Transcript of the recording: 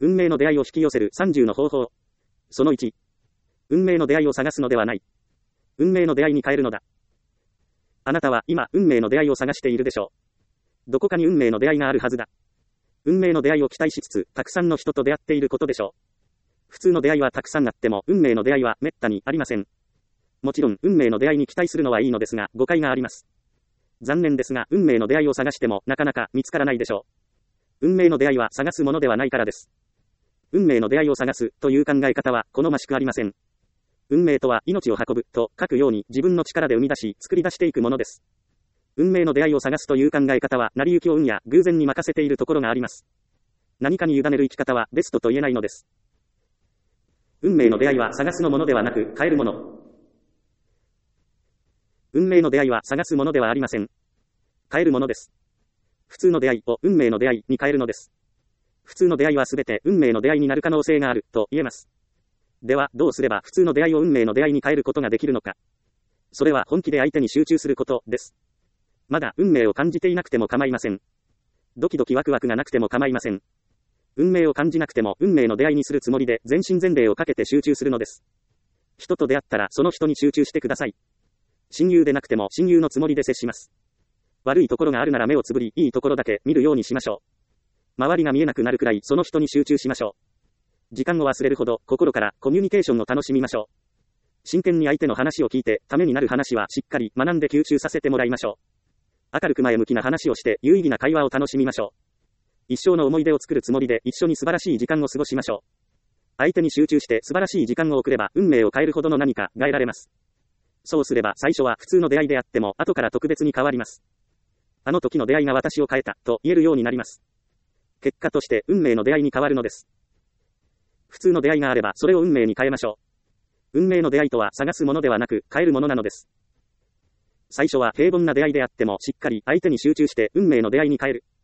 運命の出会いを引き寄せる30の方法。その1。運命の出会いを探すのではない。運命の出会いに変えるのだ。あなたは今、運命の出会いを探しているでしょう。どこかに運命の出会いがあるはずだ。運命の出会いを期待しつつ、たくさんの人と出会っていることでしょう。普通の出会いはたくさんあっても、運命の出会いは滅多にありません。もちろん、運命の出会いに期待するのはいいのですが、誤解があります。残念ですが、運命の出会いを探しても、なかなか見つからないでしょう。運命の出会いは探すものではないからです。運命の出会いを探すという考え方は好ましくありません。運命とは命を運ぶと書くように自分の力で生み出し作り出していくものです。運命の出会いを探すという考え方は成り行きを運や偶然に任せているところがあります。何かに委ねる生き方はベストと言えないのです。運命の出会いは探すのものではなく変えるもの。運命の出会いは探すものではありません。変えるものです。普通の出会いを運命の出会いに変えるのです。普通の出会いはすべて運命の出会いになる可能性があると言えます。では、どうすれば普通の出会いを運命の出会いに変えることができるのか。それは本気で相手に集中することです。まだ運命を感じていなくても構いません。ドキドキワクワクがなくても構いません。運命を感じなくても運命の出会いにするつもりで全身全霊をかけて集中するのです。人と出会ったらその人に集中してください。親友でなくても親友のつもりで接します。悪いところがあるなら目をつぶり、いいところだけ見るようにしましょう。周りが見えなくなるくらいその人に集中しましょう。時間を忘れるほど心からコミュニケーションを楽しみましょう。真剣に相手の話を聞いてためになる話はしっかり学んで吸収させてもらいましょう。明るく前向きな話をして有意義な会話を楽しみましょう。一生の思い出を作るつもりで一緒に素晴らしい時間を過ごしましょう。相手に集中して素晴らしい時間を送れば運命を変えるほどの何かが得られます。そうすれば最初は普通の出会いであっても後から特別に変わります。あの時の出会いが私を変えたと言えるようになります。結果として運命の出会いに変わるのです。普通の出会いがあればそれを運命に変えましょう。運命の出会いとは探すものではなく変えるものなのです。最初は平凡な出会いであってもしっかり相手に集中して運命の出会いに変える。